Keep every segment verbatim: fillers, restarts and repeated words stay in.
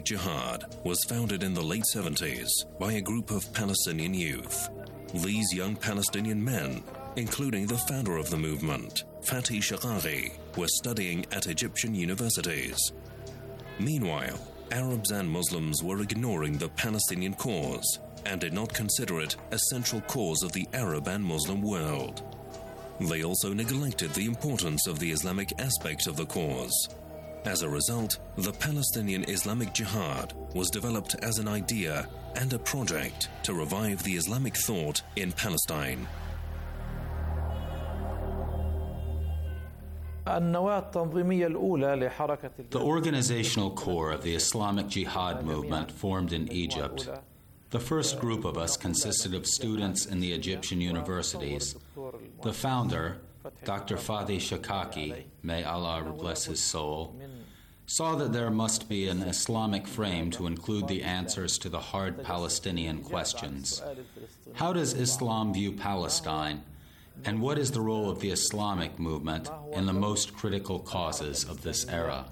Jihad was founded in the late seventies by a group of Palestinian youth. These young Palestinian men, including the founder of the movement, Fatih Shaqaqi, were studying at Egyptian universities. Meanwhile, Arabs and Muslims were ignoring the Palestinian cause and did not consider it a central cause of the Arab and Muslim world. They also neglected the importance of the Islamic aspect of the cause. As a result, the Palestinian Islamic Jihad was developed as an idea and a project to revive the Islamic thought in Palestine. The organizational core of the Islamic Jihad movement formed in Egypt. The first group of us consisted of students in the Egyptian universities. The founder, Doctor Fatih Shaqaqi, may Allah bless his soul, saw that there must be an Islamic frame to include the answers to the hard Palestinian questions. How does Islam view Palestine? And what is the role of the Islamic movement in the most critical causes of this era?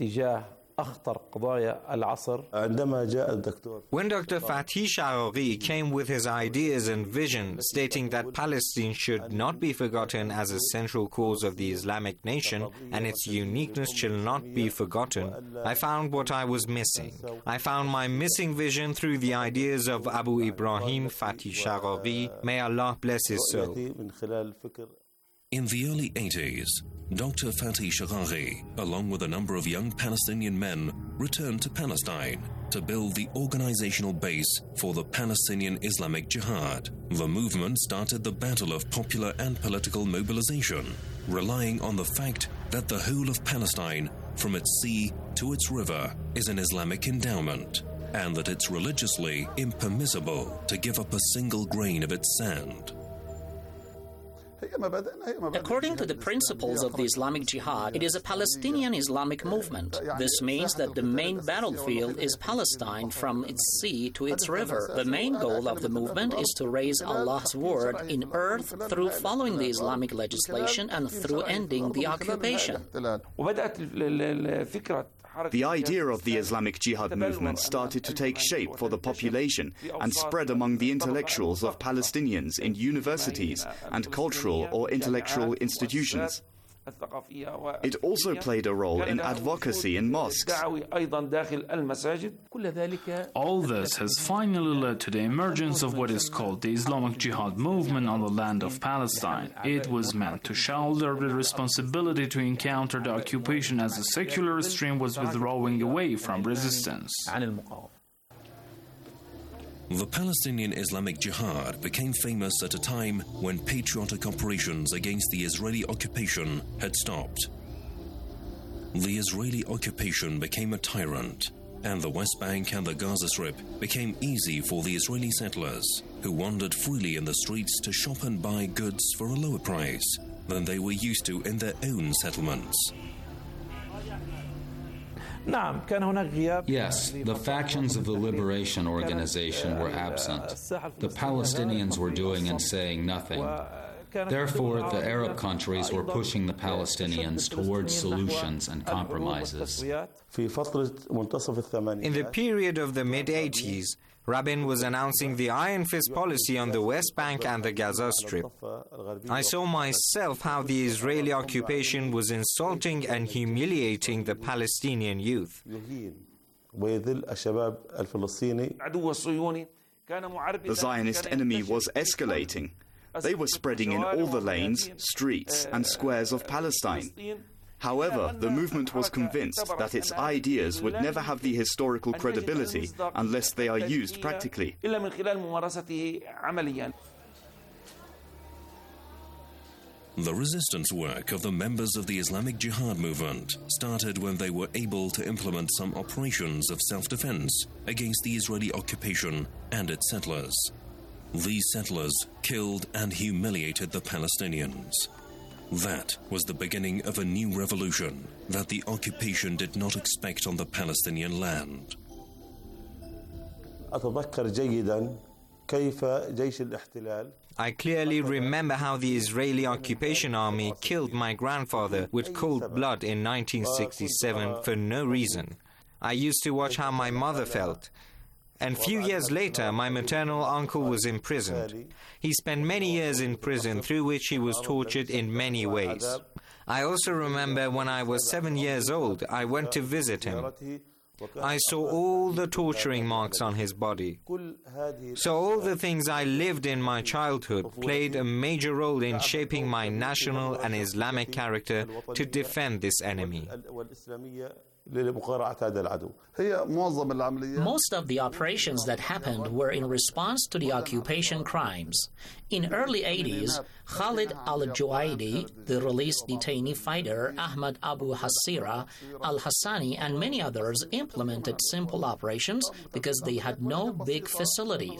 When Doctor Fatih Shaqaqi came with his ideas and vision stating that Palestine should not be forgotten as a central cause of the Islamic nation and its uniqueness shall not be forgotten, I found what I was missing. I found my missing vision through the ideas of Abu Ibrahim Fatih Shaqaqi, may Allah bless his soul. In the early eighties, Doctor Fatih Shaqaqi, along with a number of young Palestinian men, returned to Palestine to build the organizational base for the Palestinian Islamic Jihad. The movement started the battle of popular and political mobilization, relying on the fact that the whole of Palestine, from its sea to its river, is an Islamic endowment, and that it's religiously impermissible to give up a single grain of its sand. According to the principles of the Islamic Jihad, it is a Palestinian Islamic movement. This means that the main battlefield is Palestine from its sea to its river. The main goal of the movement is to raise Allah's word in earth through following the Islamic legislation and through ending the occupation. The idea of the Islamic Jihad movement started to take shape for the population and spread among the intellectuals of Palestinians in universities and cultural or intellectual institutions. It also played a role in advocacy in mosques. All this has finally led to the emergence of what is called the Islamic Jihad movement on the land of Palestine. It was meant to shoulder the responsibility to encounter the occupation as the secular stream was withdrawing away from resistance. The Palestinian Islamic Jihad became famous at a time when patriotic operations against the Israeli occupation had stopped. The Israeli occupation became a tyrant, and the West Bank and the Gaza Strip became easy for the Israeli settlers, who wandered freely in the streets to shop and buy goods for a lower price than they were used to in their own settlements. Yes, the factions of the Liberation Organization were absent. The Palestinians were doing and saying nothing. Therefore, the Arab countries were pushing the Palestinians towards solutions and compromises. In the period of the mid-eighties, Rabin was announcing the Iron Fist policy on the West Bank and the Gaza Strip. I saw myself how the Israeli occupation was insulting and humiliating the Palestinian youth. The Zionist enemy was escalating. They were spreading in all the lanes, streets, and squares of Palestine. However, the movement was convinced that its ideas would never have the historical credibility unless they are used practically. The resistance work of the members of the Islamic Jihad movement started when they were able to implement some operations of self-defense against the Israeli occupation and its settlers. These settlers killed and humiliated the Palestinians. That was the beginning of a new revolution that the occupation did not expect on the Palestinian land. I clearly remember how the Israeli occupation army killed my grandfather with cold blood in nineteen sixty-seven for no reason. I used to watch how my mother felt. And few years later, my maternal uncle was imprisoned. He spent many years in prison, through which he was tortured in many ways. I also remember when I was seven years old, I went to visit him. I saw all the torturing marks on his body. So all the things I lived in my childhood played a major role in shaping my national and Islamic character to defend this enemy. Most of the operations that happened were in response to the occupation crimes. In early eighties, Khalid al-Juaidi, the released detainee fighter Ahmad Abu Hasira al-Hassani, and many others implemented simple operations because they had no big facilities.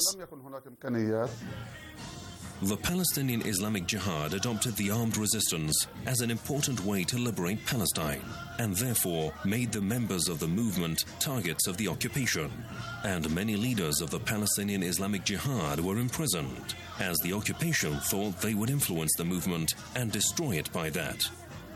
The Palestinian Islamic Jihad adopted the armed resistance as an important way to liberate Palestine, and therefore made the members of the movement targets of the occupation. And many leaders of the Palestinian Islamic Jihad were imprisoned, as the occupation thought they would influence the movement and destroy it by that.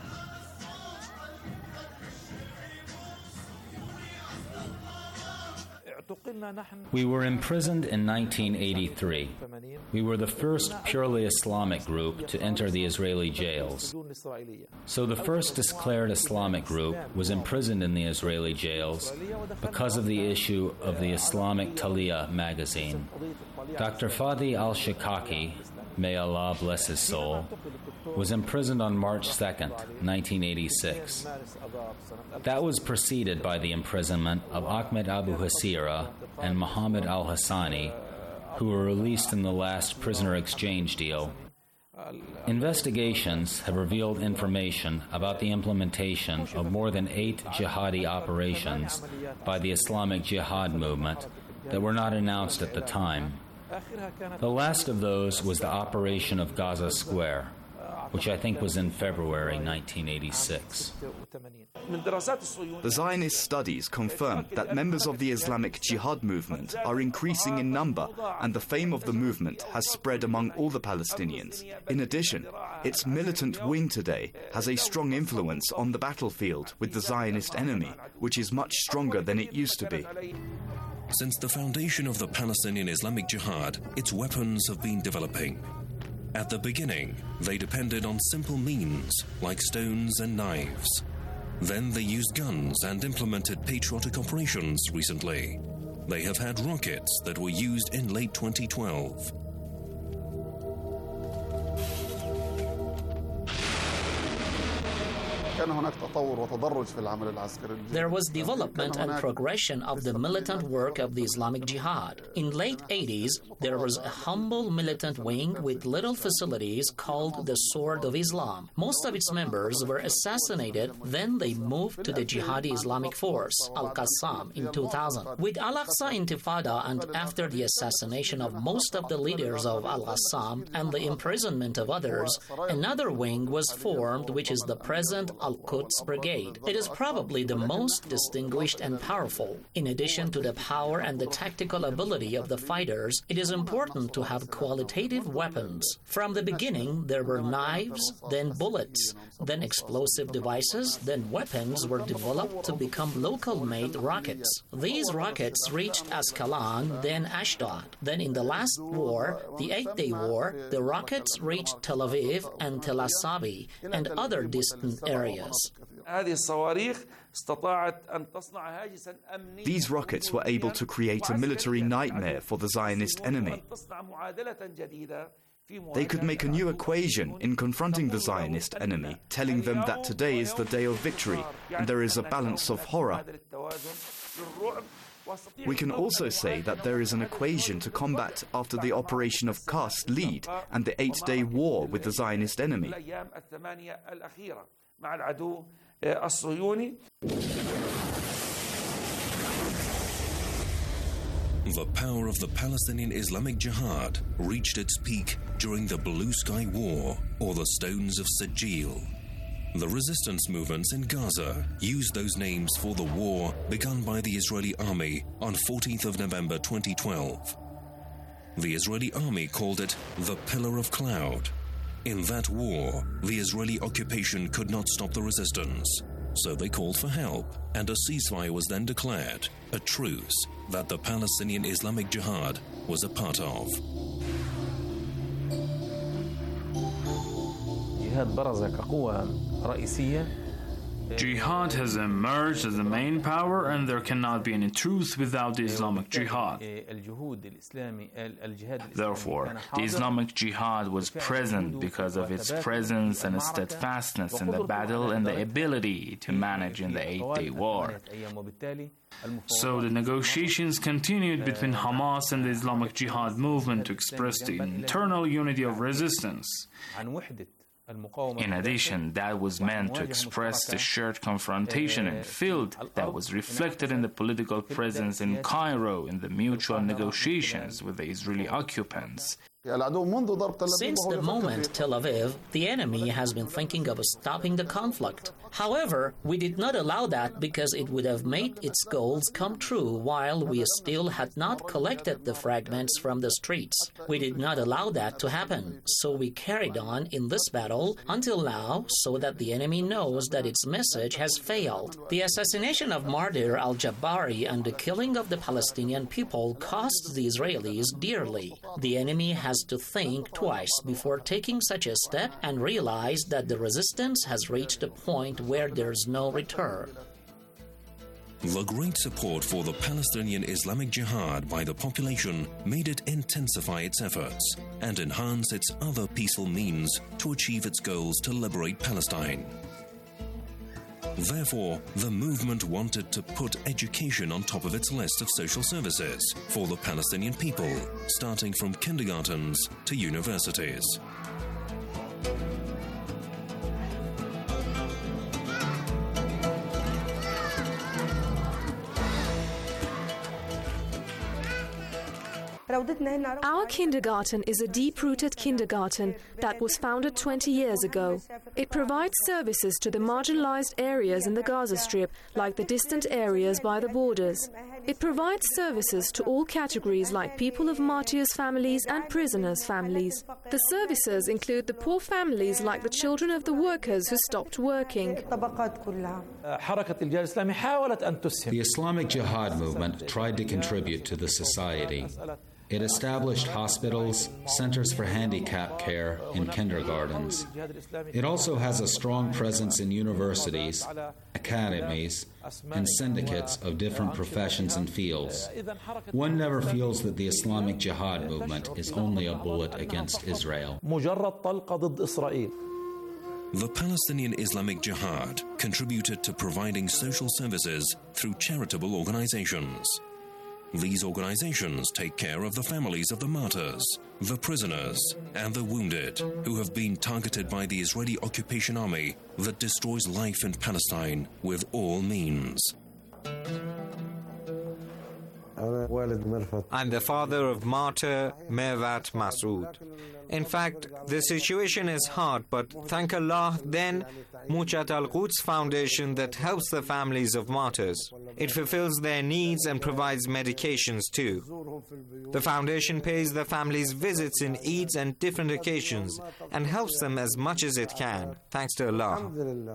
We were imprisoned in nineteen eighty-three. We were the first purely Islamic group to enter the Israeli jails. So the first declared Islamic group was imprisoned in the Israeli jails because of the issue of the Islamic Taliyah magazine. Doctor Fadi al-Shikaki, may Allah bless his soul, was imprisoned on March second, nineteen eighty-six. That was preceded by the imprisonment of Ahmed Abu Hasira and Muhammad al-Hassani, who were released in the last prisoner exchange deal. Investigations have revealed information about the implementation of more than eight jihadi operations by the Islamic Jihad movement that were not announced at the time. The last of those was the operation of Gaza Square, which I think was in February nineteen eighty-six. The Zionist studies confirm that members of the Islamic Jihad movement are increasing in number, and the fame of the movement has spread among all the Palestinians. In addition, its militant wing today has a strong influence on the battlefield with the Zionist enemy, which is much stronger than it used to be. Since the foundation of the Palestinian Islamic Jihad, its weapons have been developing. At the beginning, they depended on simple means like stones and knives. Then they used guns and implemented patriotic operations recently. They have had rockets that were used in late twenty twelve. There was development and progression of the militant work of the Islamic Jihad. In late eighties, there was a humble militant wing with little facilities called the Sword of Islam. Most of its members were assassinated, then they moved to the Jihadi Islamic Force, Al-Qassam, in two thousand. With Al-Aqsa Intifada and after the assassination of most of the leaders of Al-Qassam and the imprisonment of others, another wing was formed, which is the present Al-Quds Brigade. It is probably the most distinguished and powerful. In addition to the power and the tactical ability of the fighters, it is important to have qualitative weapons. From the beginning, there were knives, then bullets, then explosive devices, then weapons were developed to become local-made rockets. These rockets reached Ascalon, then Ashdod. Then in the last war, the Eight-Day War, the rockets reached Tel Aviv and Tel Asabi and other distant areas. These rockets were able to create a military nightmare for the Zionist enemy. They could make a new equation in confronting the Zionist enemy, telling them that today is the day of victory and there is a balance of horror. We can also say that there is an equation to combat after the operation of Qas Lead and the Eight-Day War with the Zionist enemy. The power of the Palestinian Islamic Jihad reached its peak during the Blue Sky War, or the Stones of Sajil. The resistance movements in Gaza used those names for the war begun by the Israeli army on fourteenth of November twenty twelve. The Israeli army called it the Pillar of Cloud. In that war, the Israeli occupation could not stop the resistance. so they called for help, and a ceasefire was then declared, a truce that the Palestinian Islamic Jihad was a part of. Jihad has emerged as the main power, and there cannot be any truth without the Islamic Jihad. Therefore, the Islamic Jihad was present because of its presence and steadfastness in the battle and the ability to manage in the eight-day war. So the negotiations continued between Hamas and the Islamic Jihad movement to express the internal unity of resistance. In addition, that was meant to express the shared confrontation in field that was reflected in the political presence in Cairo in the mutual negotiations with the Israeli occupants. Since the moment Tel Aviv, the enemy has been thinking of stopping the conflict. However, we did not allow that because it would have made its goals come true while we still had not collected the fragments from the streets. We did not allow that to happen, so we carried on in this battle until now so that the enemy knows that its message has failed. The assassination of Martyr al-Jabari and the killing of the Palestinian people cost the Israelis dearly. The enemy has to think twice before taking such a step and realize that the resistance has reached a point where there's no return. The great support for the Palestinian Islamic Jihad by the population made it intensify its efforts and enhance its other peaceful means to achieve its goals to liberate Palestine. Therefore, the movement wanted to put education on top of its list of social services for the Palestinian people, starting from kindergartens to universities. Our kindergarten is a deep-rooted kindergarten that was founded twenty years ago. It provides services to the marginalized areas in the Gaza Strip, like the distant areas by the borders. It provides services to all categories like people of martyrs' families and prisoners' families. The services include the poor families like the children of the workers who stopped working. The Islamic Jihad movement tried to contribute to the society. It established hospitals, centers for handicap care, and kindergartens. It also has a strong presence in universities, academies, and syndicates of different professions and fields. One never feels that the Islamic Jihad movement is only a bullet against Israel. The Palestinian Islamic Jihad contributed to providing social services through charitable organizations. These organizations take care of the families of the martyrs, the prisoners, and the wounded who have been targeted by the Israeli occupation army that destroys life in Palestine with all means. I'm the father of martyr Mervat Masood. In fact, the situation is hard, but thank Allah, then Muchat Al-Quds Foundation that helps the families of martyrs. It fulfills their needs and provides medications too. The foundation pays the families visits in Eids and different occasions and helps them as much as it can, thanks to Allah.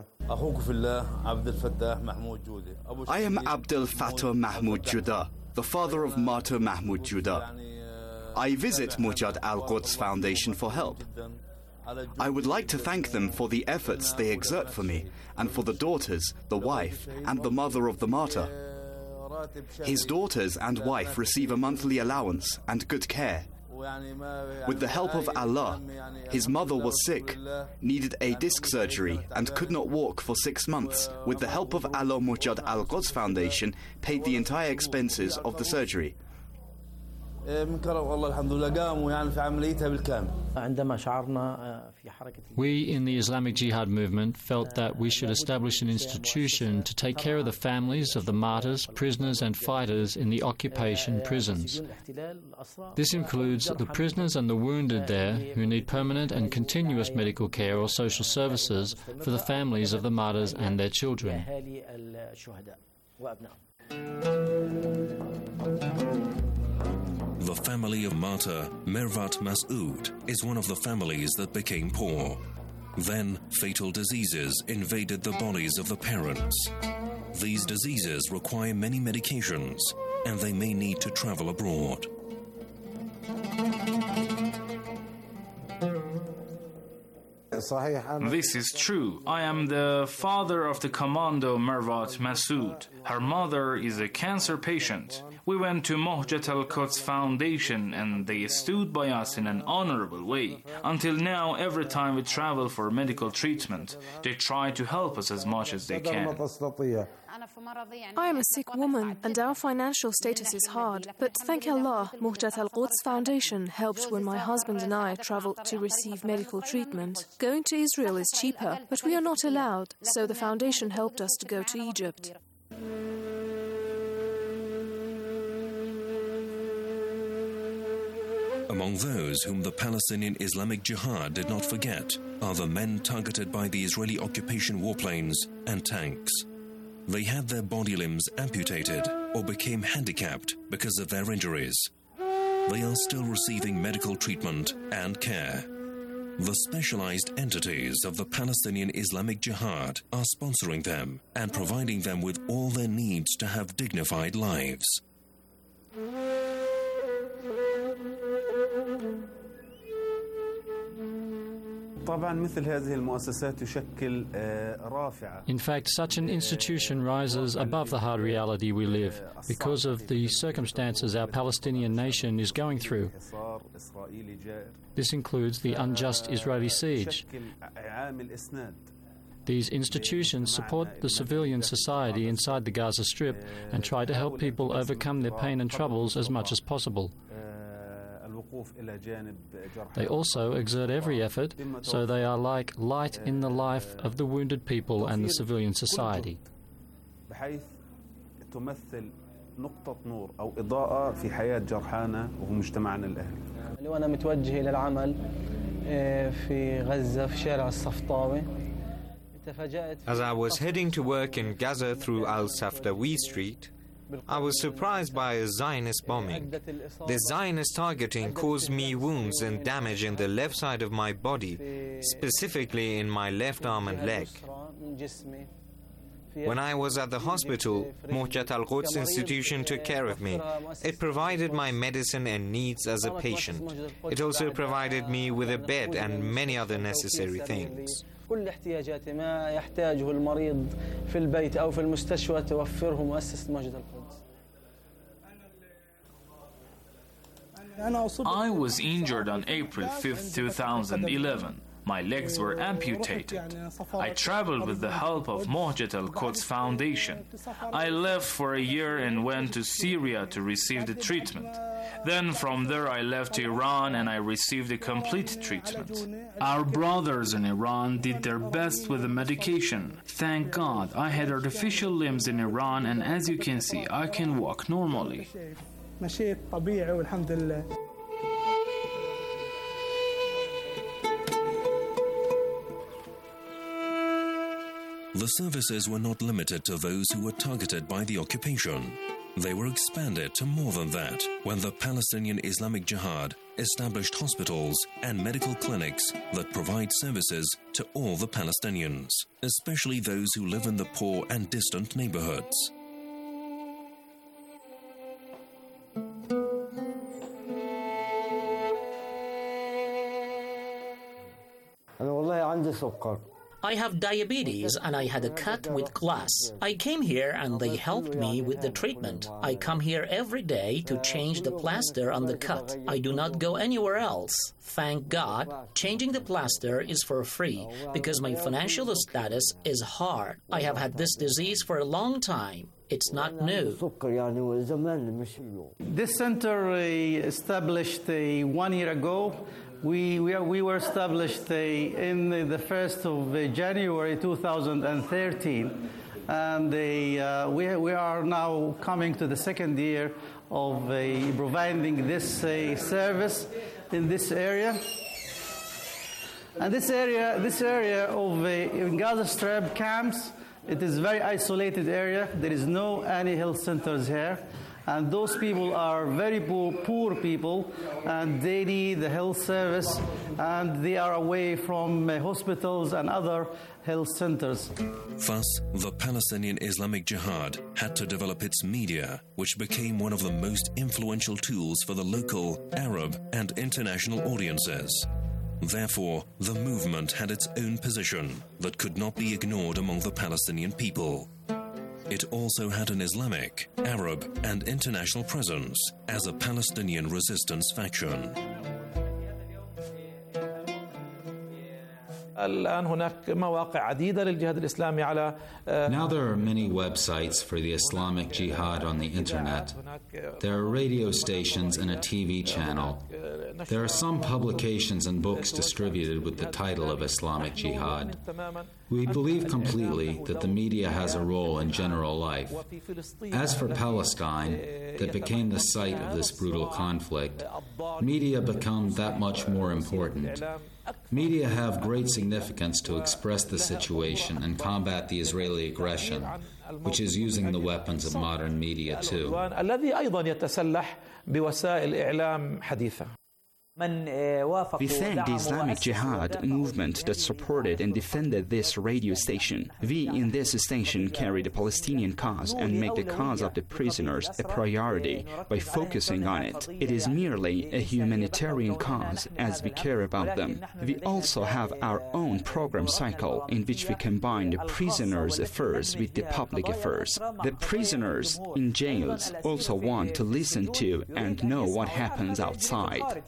I am Abdel Fattah Mahmoud Judah, the father of martyr Mahmoud Judah. I visit Muchat Al-Quds Foundation for help. I would like to thank them for the efforts they exert for me and for the daughters, the wife, and the mother of the martyr. His daughters and wife receive a monthly allowance and good care. With the help of Allah, his mother was sick, needed a disc surgery, and could not walk for six months. With the help of Allah, Muchat Al-Quds Foundation paid the entire expenses of the surgery. We in the Islamic Jihad movement felt that we should establish an institution to take care of the families of the martyrs, prisoners and fighters in the occupation prisons. This includes the prisoners and the wounded there who need permanent and continuous medical care or social services for the families of the martyrs and their children. The family of martyr Mervat Masood is one of the families that became poor. Then, fatal diseases invaded the bodies of the parents. These diseases require many medications, and they may need to travel abroad. This is true. I am the father of the commando Mervat Masood. Her mother is a cancer patient. We went to Mohjat Al-Quds Foundation and they stood by us in an honorable way. Until now, every time we travel for medical treatment, they try to help us as much as they can. I am a sick woman and our financial status is hard, but thank Allah, Mohjat Al-Quds Foundation helped when my husband and I traveled to receive medical treatment. Going to Israel is cheaper, but we are not allowed, so the foundation helped us to go to Egypt. Among those whom the Palestinian Islamic Jihad did not forget are the men targeted by the Israeli occupation warplanes and tanks. They had their body limbs amputated or became handicapped because of their injuries. They are still receiving medical treatment and care. The specialized entities of the Palestinian Islamic Jihad are sponsoring them and providing them with all their needs to have dignified lives. In fact, such an institution rises above the hard reality we live because of the circumstances our Palestinian nation is going through. This includes the unjust Israeli siege. These institutions support the civilian society inside the Gaza Strip and try to help people overcome their pain and troubles as much as possible. They also exert every effort, so they are like light in the life of the wounded people and the civilian society. As I was heading to work in Gaza through Al-Safdawi Street, I was surprised by a Zionist bombing. The Zionist targeting caused me wounds and damage in the left side of my body, specifically in my left arm and leg. When I was at the hospital, Mohjat Al-Quds Institution took care of me. It provided my medicine and needs as a patient. It also provided me with a bed and many other necessary things. كل احتياجات ما يحتاجه المريض في البيت أو في المستشفى توفره مؤسسة موجة القدس. I was injured on April fifth, two thousand eleven. My legs were amputated. I traveled with the help of Mohjat Al-Quds Foundation. I left for a year and went to Syria to receive the treatment. Then from there I left to Iran and I received a complete treatment. Our brothers in Iran did their best with the medication. Thank God, I had artificial limbs in Iran and as you can see, I can walk normally. The services were not limited to those who were targeted by the occupation. They were expanded to more than that when the Palestinian Islamic Jihad established hospitals and medical clinics that provide services to all the Palestinians, especially those who live in the poor and distant neighborhoods. I have diabetes and I had a cut with glass. I came here and they helped me with the treatment. I come here every day to change the plaster on the cut. I do not go anywhere else. Thank God, changing the plaster is for free because my financial status is hard. I have had this disease for a long time. It's not new. This center uh, established uh, one year ago. We, we, are, we were established uh, in the first of uh, January two thousand thirteen, and uh, we, we are now coming to the second year of uh, providing this uh, service in this area. And this area, this area of uh, Gaza Strip camps, it is a very isolated area. There is no any health centers here. And those people are very poor, poor people, and they need the health service and they are away from uh, hospitals and other health centers. Thus, the Palestinian Islamic Jihad had to develop its media, which became one of the most influential tools for the local, Arab, and international audiences. Therefore, the movement had its own position that could not be ignored among the Palestinian people. It also had an Islamic, Arab, and international presence as a Palestinian resistance faction. Now there are many websites for the Islamic Jihad on the internet. There are radio stations and a T V channel. There are some publications and books distributed with the title of Islamic Jihad. We believe completely that the media has a role in general life. As for Palestine, that became the site of this brutal conflict, media become that much more important. Media have great significance to express the situation and combat the Israeli aggression, which is using the weapons of modern media too. We thank the Islamic Jihad movement that supported and defended this radio station. We in this station carry the Palestinian cause and make the cause of the prisoners a priority by focusing on it. It is merely a humanitarian cause as we care about them. We also have our own program cycle in which we combine the prisoners' affairs with the public affairs. The prisoners in jails also want to listen to and know what happens outside.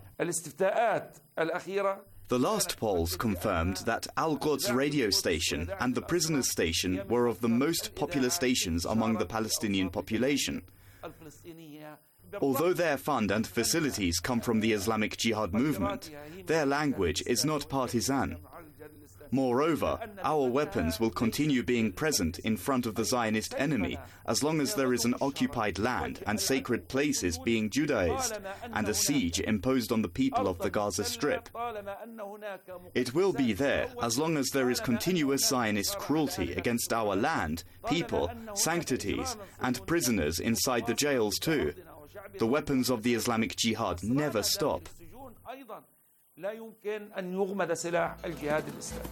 The last polls confirmed that Al-Quds radio station and the prisoners' station were of the most popular stations among the Palestinian population. Although their fund and facilities come from the Islamic Jihad movement, their language is not partisan. Moreover, our weapons will continue being present in front of the Zionist enemy as long as there is an occupied land and sacred places being Judaized and a siege imposed on the people of the Gaza Strip. It will be there as long as there is continuous Zionist cruelty against our land, people, sanctities, and prisoners inside the jails too. The weapons of the Islamic Jihad never stop. لا يمكن أن يغمد سلاح الجهاد الإسلامي.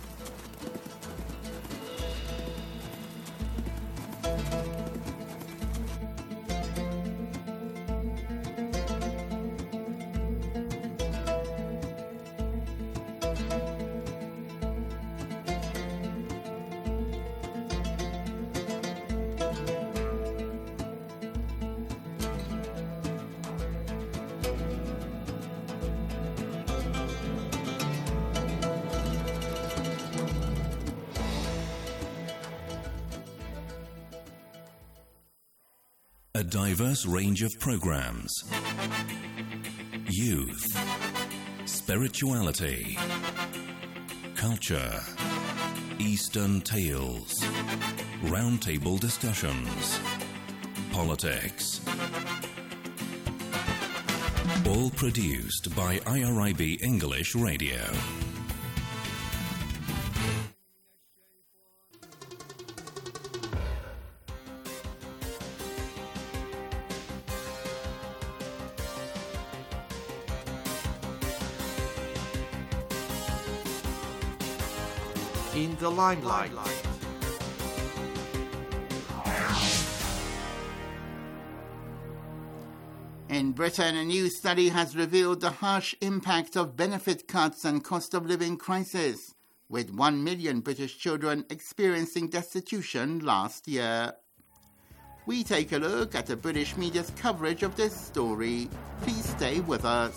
A diverse range of programs. Youth, spirituality, culture, Eastern tales, roundtable discussions, politics. All produced by I R I B English Radio. In the limelight. In Britain, a new study has revealed the harsh impact of benefit cuts and cost of living crisis, with one million British children experiencing destitution last year. We take a look at the British media's coverage of this story. Please stay with us.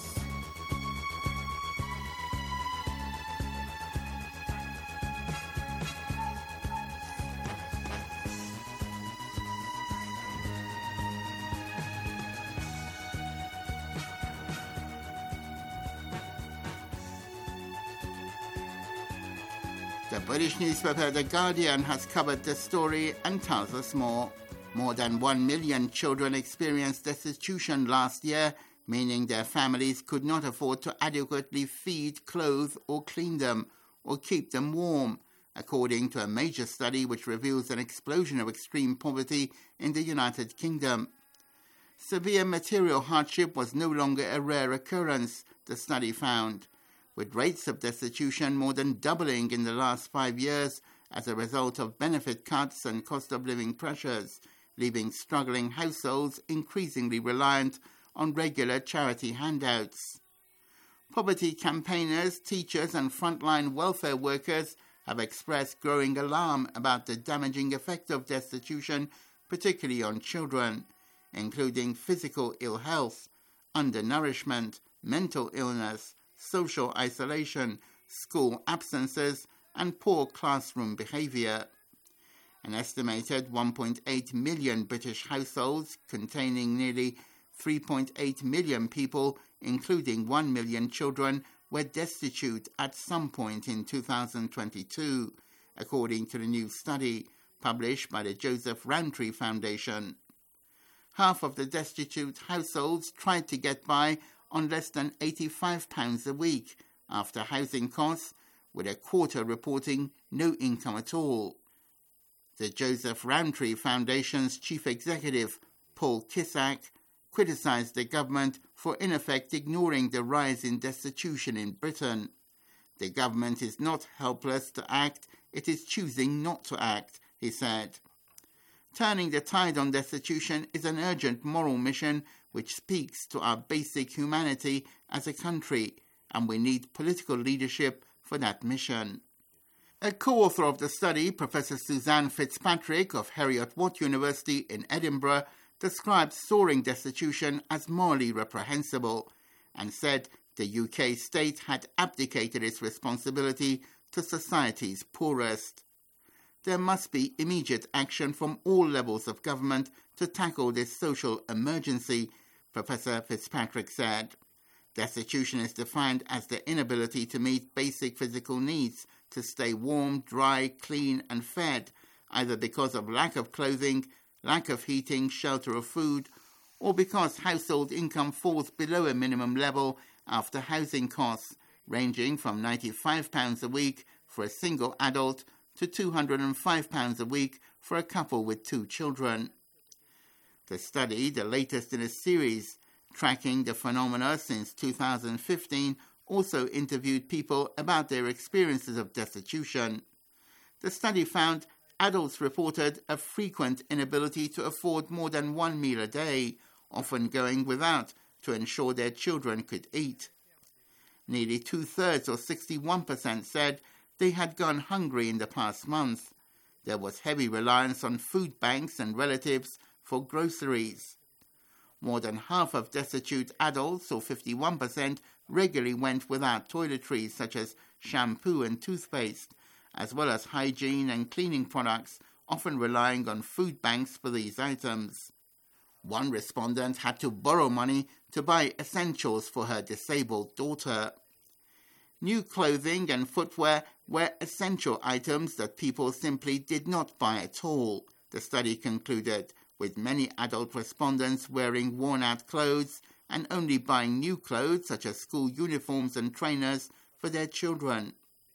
The British newspaper The Guardian has covered the story and tells us more. More than one million children experienced destitution last year, meaning their families could not afford to adequately feed, clothe or clean them, or keep them warm, according to a major study which reveals an explosion of extreme poverty in the United Kingdom. Severe material hardship was no longer a rare occurrence, the study found, with rates of destitution more than doubling in the last five years as a result of benefit cuts and cost of living pressures, leaving struggling households increasingly reliant on regular charity handouts. Poverty campaigners, teachers and frontline welfare workers have expressed growing alarm about the damaging effect of destitution, particularly on children, including physical ill health, undernourishment, mental illness, social isolation, school absences, and poor classroom behaviour. An estimated one point eight million British households containing nearly three point eight million people, including one million children, were destitute at some point in two thousand twenty-two, according to the new study published by the Joseph Rowntree Foundation. Half of the destitute households tried to get by on less than eighty-five pounds a week after housing costs, with a quarter reporting no income at all. The Joseph Rowntree Foundation's chief executive, Paul Kissack, criticised the government for in effect ignoring the rise in destitution in Britain. The government is not helpless to act, it is choosing not to act, he said. Turning the tide on destitution is an urgent moral mission which speaks to our basic humanity as a country, and we need political leadership for that mission. A co-author of the study, Professor Suzanne Fitzpatrick of Heriot-Watt University in Edinburgh, described soaring destitution as morally reprehensible and said the U K state had abdicated its responsibility to society's poorest. There must be immediate action from all levels of government to tackle this social emergency, Professor Fitzpatrick said. Destitution is defined as the inability to meet basic physical needs, to stay warm, dry, clean and fed, either because of lack of clothing, lack of heating, shelter or food, or because household income falls below a minimum level after housing costs, ranging from ninety-five pounds a week for a single adult to two hundred five pounds a week for a couple with two children. The study, the latest in a series tracking the phenomena since two thousand fifteen, also interviewed people about their experiences of destitution. The study found adults reported a frequent inability to afford more than one meal a day, often going without to ensure their children could eat. Nearly two-thirds, or sixty-one percent, said they had gone hungry in the past month. There was heavy reliance on food banks and relatives for groceries. More than half of destitute adults, or fifty-one percent, regularly went without toiletries such as shampoo and toothpaste, as well as hygiene and cleaning products, often relying on food banks for these items. One respondent had to borrow money to buy essentials for her disabled daughter. New clothing and footwear were essential items that people simply did not buy at all, the study concluded, with many adult respondents wearing worn-out clothes and only buying new clothes such as school uniforms and trainers for their children.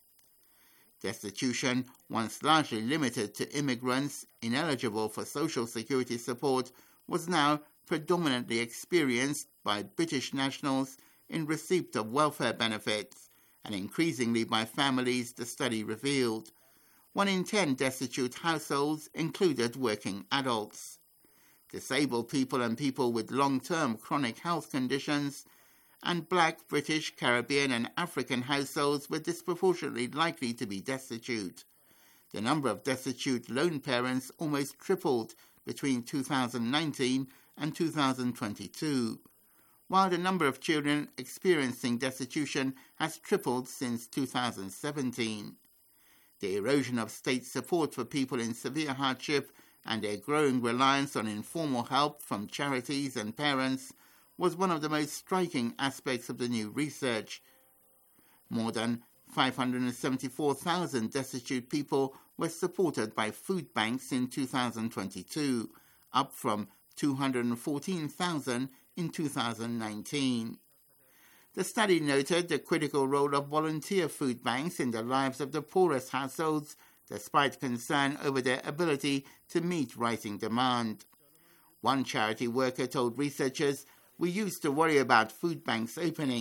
Destitution, once largely limited to immigrants ineligible for social security support, was now predominantly experienced by British nationals in receipt of welfare benefits, and increasingly by families, the study revealed. One in ten destitute households included working adults. Disabled people and people with long-term chronic health conditions, and Black, British, Caribbean and African households were disproportionately likely to be destitute. The number of destitute lone parents almost tripled between two thousand nineteen and two thousand twenty-two, while the number of children experiencing destitution has tripled since two thousand seventeen. The erosion of state support for people in severe hardship and their growing reliance on informal help from charities and parents was one of the most striking aspects of the new research. More than five hundred seventy-four thousand destitute people were supported by food banks in two thousand twenty-two, up from two hundred fourteen thousand in two thousand nineteen. The study noted the critical role of volunteer food banks in the lives of the poorest households, despite concern over their ability to meet rising demand. One charity worker told researchers, "We used to worry about food banks opening.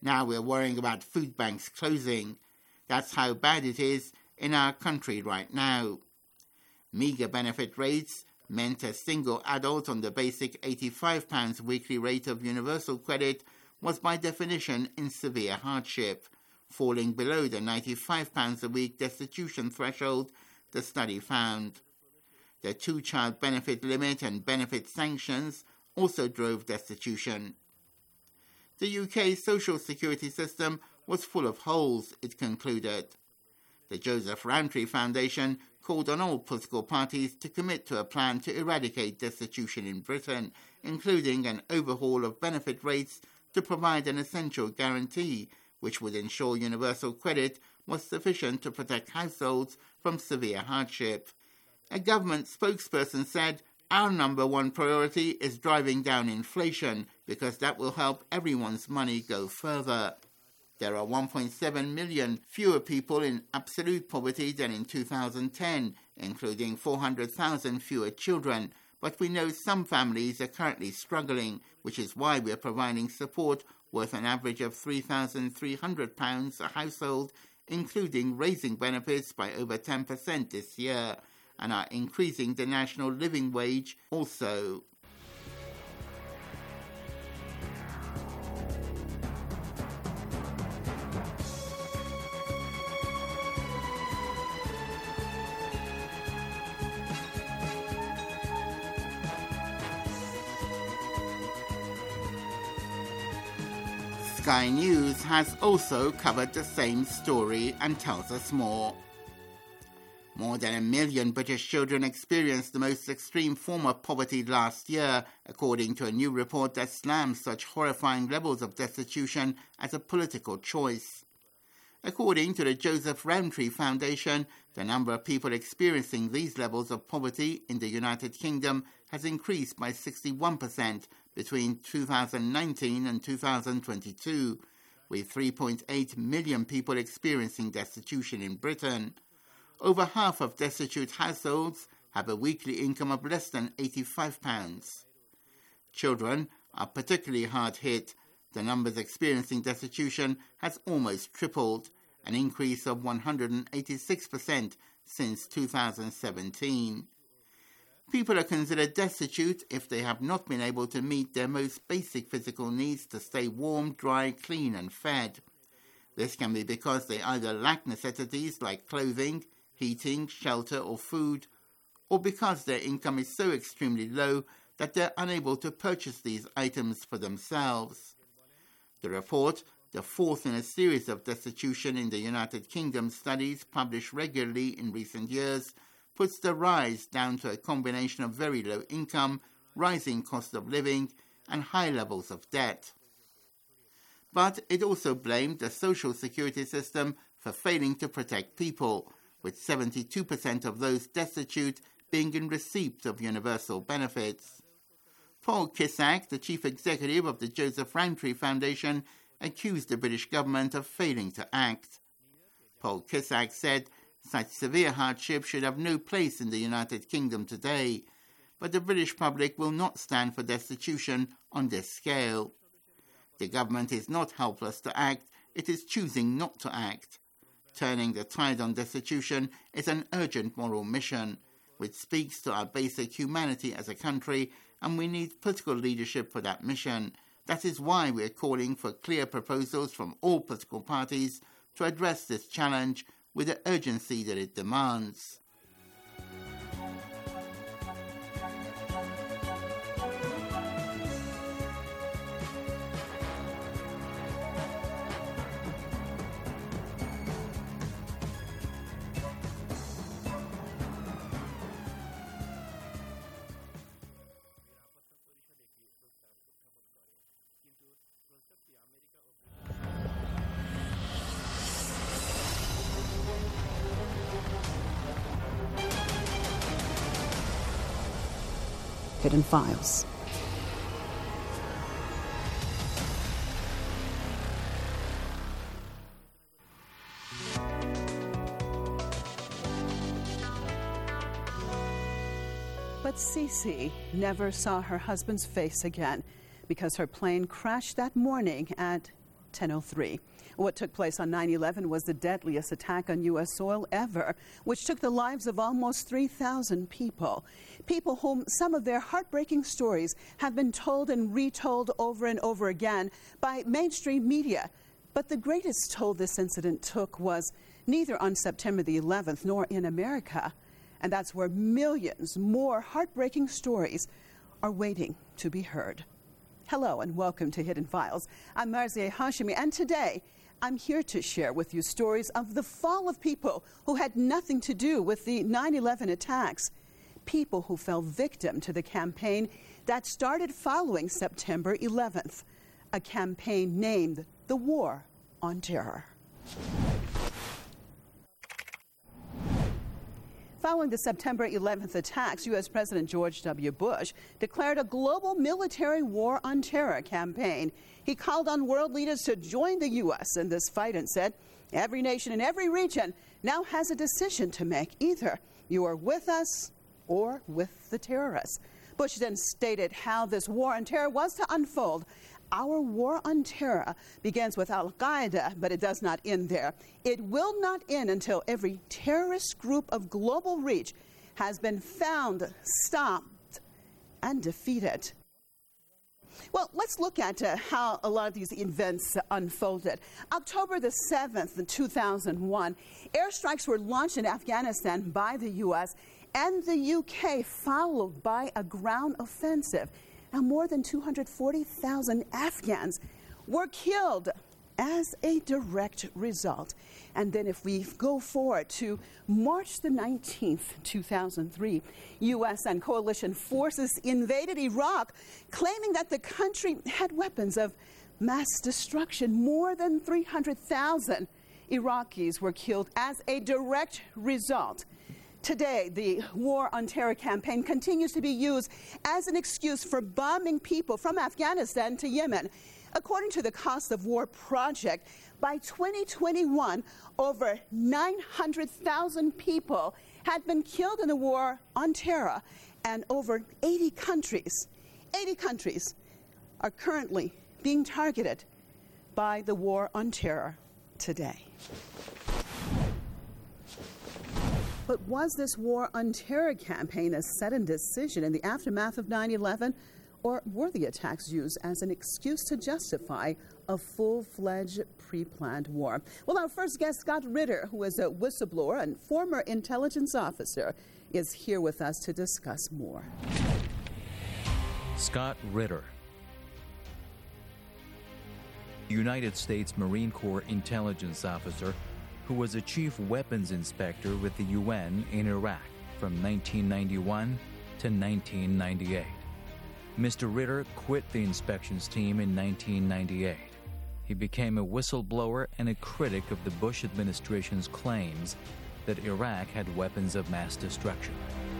Now we're worrying about food banks closing. That's how bad it is in our country right now. Meagre benefit rates meant a single adult on the basic eighty-five pounds weekly rate of universal credit was by definition in severe hardship, falling below the ninety-five pounds a week destitution threshold, the study found. The two-child benefit limit and benefit sanctions also drove destitution. The U K's social security system was full of holes, it concluded. The Joseph Rowntree Foundation called on all political parties to commit to a plan to eradicate destitution in Britain, including an overhaul of benefit rates to provide an essential guarantee which would ensure universal credit was sufficient to protect households from severe hardship. A government spokesperson said, "Our number one priority is driving down inflation because that will help everyone's money go further." There are one point seven million fewer people in absolute poverty than in two thousand ten, including four hundred thousand fewer children, but we know some families are currently struggling, which is why we are providing support worth an average of three thousand three hundred pounds a household, including raising benefits by over ten percent this year, and are increasing the national living wage also. Sky News has also covered the same story and tells us more. More than a million British children experienced the most extreme form of poverty last year, according to a new report that slams such horrifying levels of destitution as a political choice. According to the Joseph Rowntree Foundation, the number of people experiencing these levels of poverty in the United Kingdom has increased by sixty-one percent between two thousand nineteen and two thousand twenty-two, with three point eight million people experiencing destitution in Britain. Over half of destitute households have a weekly income of less than eighty-five pounds. Children are particularly hard hit. The numbers experiencing destitution has almost tripled, an increase of one hundred eighty-six percent since two thousand seventeen. People are considered destitute if they have not been able to meet their most basic physical needs to stay warm, dry, clean and fed. This can be because they either lack necessities like clothing, heating, shelter or food, or because their income is so extremely low that they're unable to purchase these items for themselves. The report, the fourth in a series of destitution in the United Kingdom studies published regularly in recent years, puts the rise down to a combination of very low income, rising cost of living, and high levels of debt. But it also blamed the social security system for failing to protect people, with seventy-two percent of those destitute being in receipt of universal benefits. Paul Kissack, the chief executive of the Joseph Rowntree Foundation, accused the British government of failing to act. Paul Kissack said such severe hardship should have no place in the United Kingdom today, but the British public will not stand for destitution on this scale. The government is not helpless to act, it is choosing not to act. Turning the tide on destitution is an urgent moral mission, which speaks to our basic humanity as a country, and we need political leadership for that mission. That is why we are calling for clear proposals from all political parties to address this challenge with the urgency that it demands. Hidden Files. But Cece never saw her husband's face again because her plane crashed that morning at ten oh three. What took place on nine eleven was the deadliest attack on U S soil ever, which took the lives of almost three thousand people. People whom some of their heartbreaking stories have been told and retold over and over again by mainstream media. But the greatest toll this incident took was neither on September the eleventh nor in America. And that's where millions more heartbreaking stories are waiting to be heard. Hello and welcome to Hidden Files. I'm Marzieh Hashemi, and today I'm here to share with you stories of the fall of people who had nothing to do with the nine eleven attacks. People who fell victim to the campaign that started following September eleventh, a campaign named the War on Terror. Following the September eleventh attacks, U S President George W. Bush declared a global military war on terror campaign. He called on world leaders to join the U S in this fight and said, every nation in every region now has a decision to make. Either you are with us or with the terrorists. Bush then stated how this war on terror was to unfold. Our war on terror begins with Al-Qaeda, but it does not end there. It will not end until every terrorist group of global reach has been found, stopped, and defeated. Well, let's look at uh, how a lot of these events uh, unfolded. October the seventh, two thousand one, airstrikes were launched in Afghanistan by the U S and the U K, followed by a ground offensive. Now, more than two hundred forty thousand Afghans were killed as a direct result. And then if we go forward to March the nineteenth, two thousand three, U S and coalition forces invaded Iraq, claiming that the country had weapons of mass destruction. More than three hundred thousand Iraqis were killed as a direct result. Today, the War on Terror campaign continues to be used as an excuse for bombing people from Afghanistan to Yemen. According to the Cost of War Project, by twenty twenty-one, over nine hundred thousand people had been killed in the War on Terror, and over eighty countries, eighty countries are currently being targeted by the War on Terror today. But was this War on Terror campaign a sudden decision in the aftermath of nine eleven, or were the attacks used as an excuse to justify a full-fledged pre-planned war? Well, our first guest, Scott Ritter, who is a whistleblower and former intelligence officer, is here with us to discuss more. Scott Ritter, United States Marine Corps intelligence officer, who was a chief weapons inspector with the U N in Iraq from nineteen ninety-one to nineteen ninety-eight. Mister Ritter quit the inspections team in nineteen ninety-eight. He became a whistleblower and a critic of the Bush administration's claims that Iraq had weapons of mass destruction.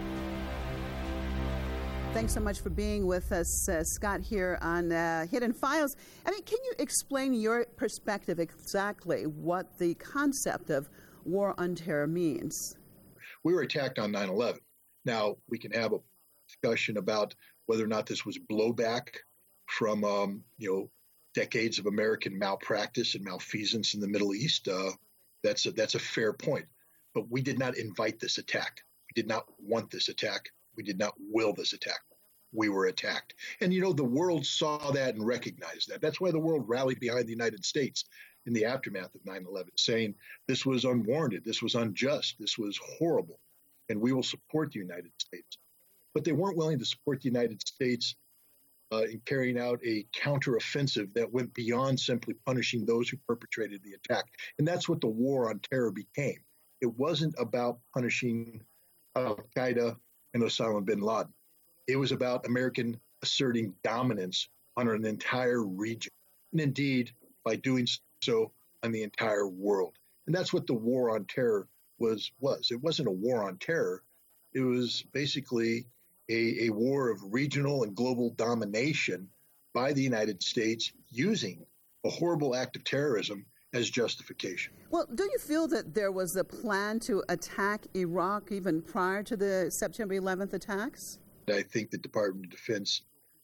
Thanks so much for being with us, uh, Scott, here on uh, Hidden Files. I mean, can you explain your perspective exactly what the concept of War on Terror means? We were attacked on nine eleven. Now, we can have a discussion about whether or not this was blowback from, um, you know, decades of American malpractice and malfeasance in the Middle East. Uh, that's a, that's a fair point. But we did not invite this attack. We did not want this attack. We did not will this attack. We were attacked. And, you know, the world saw that and recognized that. That's why the world rallied behind the United States in the aftermath of nine eleven, saying this was unwarranted, this was unjust, this was horrible, and we will support the United States. But they weren't willing to support the United States uh, in carrying out a counteroffensive that went beyond simply punishing those who perpetrated the attack. And that's what the War on Terror became. It wasn't about punishing Al-Qaeda and Osama bin Laden. It was about American asserting dominance on an entire region, and indeed, by doing so, on the entire world. And that's what the War on Terror was. was. It wasn't a war on terror. It was basically a, a war of regional and global domination by the United States using a horrible act of terrorism as justification. Well, do you feel that there was a plan to attack Iraq even prior to the September eleventh attacks? I think the Department of Defense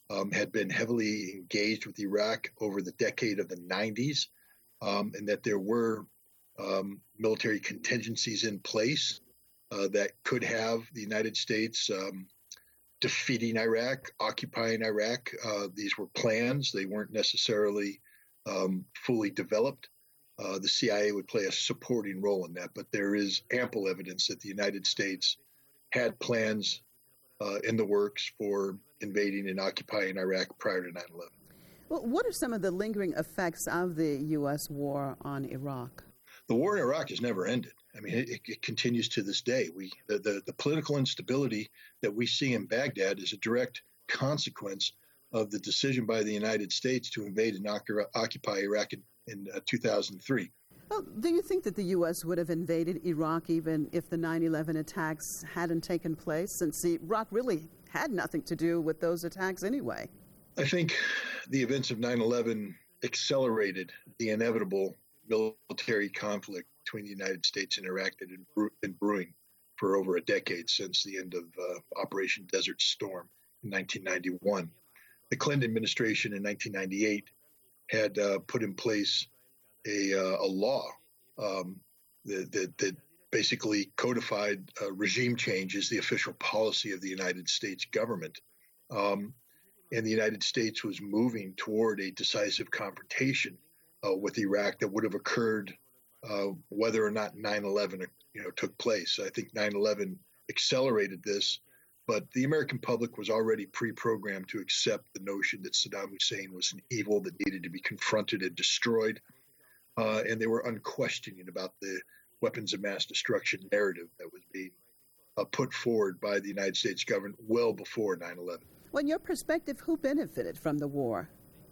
um, had been heavily engaged with Iraq over the decade of the nineties, um, and that there were um, military contingencies in place uh, that could have the United States um, defeating Iraq, occupying Iraq. Uh, these were plans. They weren't necessarily um, fully developed. Uh, the C I A would play a supporting role in that, but there is ample evidence that the United States had plans uh, in the works for invading and occupying Iraq prior to nine eleven. Well, what are some of the lingering effects of the U S war on Iraq? The war in Iraq has never ended. I mean, it, it continues to this day. We the, the, the political instability that we see in Baghdad is a direct consequence of the decision by the United States to invade and occupy Iraq in, in uh, two thousand three. Well, do you think that the U S would have invaded Iraq even if the nine eleven attacks hadn't taken place, since Iraq really had nothing to do with those attacks anyway? I think the events of nine eleven accelerated the inevitable military conflict between the United States and Iraq that had been brewing for over a decade since the end of uh, Operation Desert Storm in nineteen ninety-one. The Clinton administration in nineteen ninety-eight had uh, put in place a, uh, a law um, that, that, that basically codified uh, regime change as the official policy of the United States government. Um, and the United States was moving toward a decisive confrontation uh, with Iraq that would have occurred uh, whether or not nine eleven you know, took place. I think nine eleven accelerated this, but the American public was already pre-programmed to accept the notion that Saddam Hussein was an evil that needed to be confronted and destroyed. Uh, and they were unquestioning about the weapons of mass destruction narrative that was being uh, put forward by the United States government well before nine eleven. Well, in your perspective, who benefited from the war?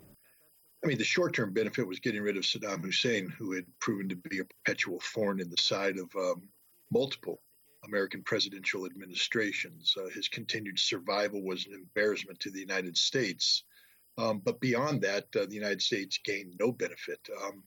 I mean, the short-term benefit was getting rid of Saddam Hussein, who had proven to be a perpetual thorn in the side of um, multiple American presidential administrations. Uh, his continued survival was an embarrassment to the United States. Um, but beyond that, uh, the United States gained no benefit. Um,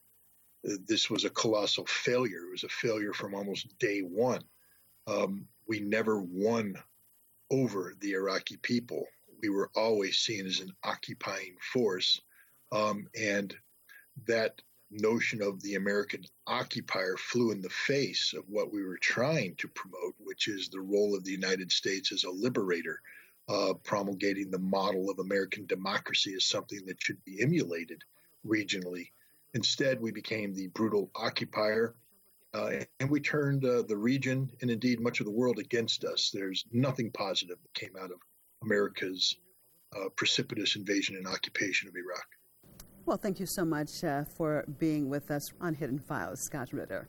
this was a colossal failure. It was a failure from almost day one. Um, we never won over the Iraqi people. We were always seen as an occupying force. Um, and that notion of the American occupier flew in the face of what we were trying to promote, which is the role of the United States as a liberator, uh, promulgating the model of American democracy as something that should be emulated regionally. Instead, we became the brutal occupier, uh, and we turned uh, the region and indeed much of the world against us. There's nothing positive that came out of America's uh, precipitous invasion and occupation of Iraq. Well, thank you so much uh, for being with us on Hidden Files, Scott Ritter.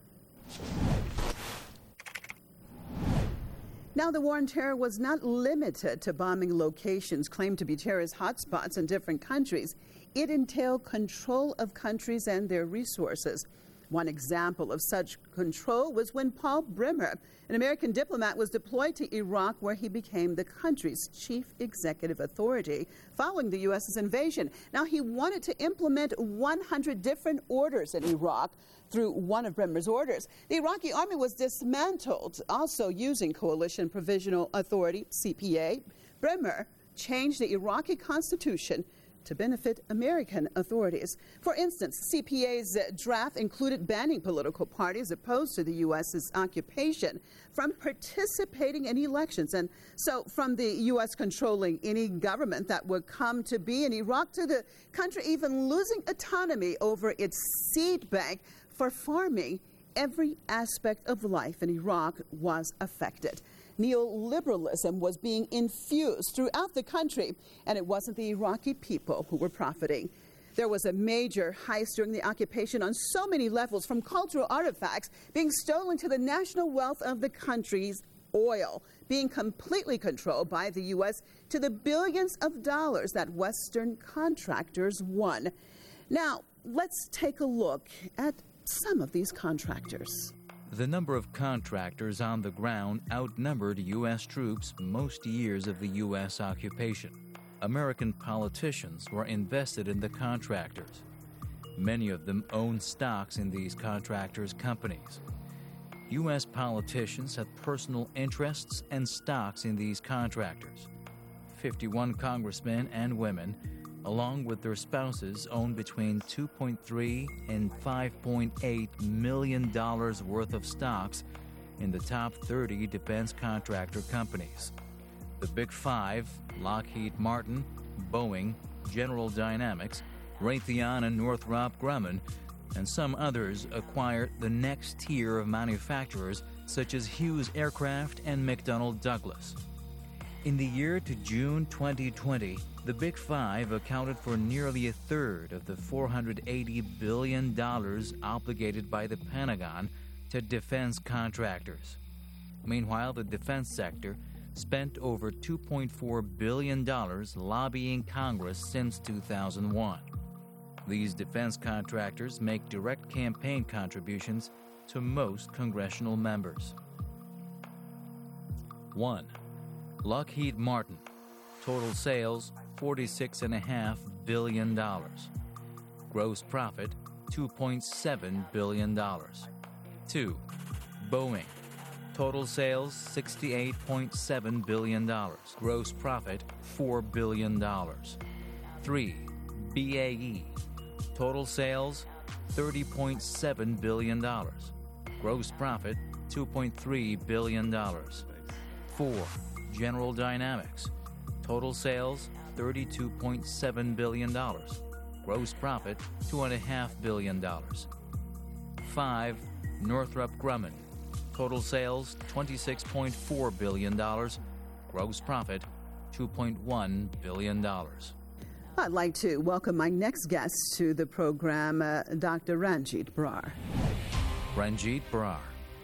Now, the war on terror was not limited to bombing locations claimed to be terrorist hotspots in different countries. It entailed control of countries and their resources. One example of such control was when Paul Bremer, an American diplomat, was deployed to Iraq, where he became the country's chief executive authority following the U S's invasion. Now, he wanted to implement one hundred different orders in Iraq through one of Bremer's orders. The Iraqi army was dismantled, also using Coalition Provisional Authority, C P A. Bremer changed the Iraqi constitution to benefit American authorities. For instance, C P A's draft included banning political parties opposed to the U S's occupation from participating in elections, and so from the U S controlling any government that would come to be in Iraq to the country even losing autonomy over its seed bank for farming. Every aspect of life in Iraq was affected. Neoliberalism was being infused throughout the country, and it wasn't the Iraqi people who were profiting. There was a major heist during the occupation on so many levels, from cultural artifacts being stolen to the national wealth of the country's oil being completely controlled by the U S to the billions of dollars that Western contractors won. Now, let's take a look at some of these contractors. The number of contractors on the ground outnumbered U S troops most years of the U S occupation. American politicians were invested in the contractors. Many of them owned stocks in these contractors' companies. U S politicians had personal interests and stocks in these contractors. fifty-one congressmen and women, along with their spouses, own between two point three and five point eight million dollars worth of stocks in the top thirty defense contractor companies. The Big Five, Lockheed Martin, Boeing, General Dynamics, Raytheon and Northrop Grumman, and some others acquired the next tier of manufacturers such as Hughes Aircraft and McDonnell Douglas. In the year to June twenty twenty, the Big Five accounted for nearly a third of the four hundred eighty billion dollars obligated by the Pentagon to defense contractors. Meanwhile, the defense sector spent over two point four billion dollars lobbying Congress since two thousand one. These defense contractors make direct campaign contributions to most congressional members. one. Lockheed Martin. Total sales, forty-six point five billion dollars. Gross profit, two point seven billion dollars. two. Boeing. Total sales, sixty-eight point seven billion dollars. Gross profit, four billion dollars. three. B A E. Total sales, thirty point seven billion dollars. Gross profit, two point three billion dollars. four. General Dynamics. Total sales, thirty-two point seven billion dollars. Gross profit, two point five billion dollars. five. Northrop Grumman. Total sales, twenty-six point four billion dollars. Gross profit, two point one billion dollars. I'd like to welcome my next guest to the program, uh, Doctor Ranjit Brar. Ranjit Brar.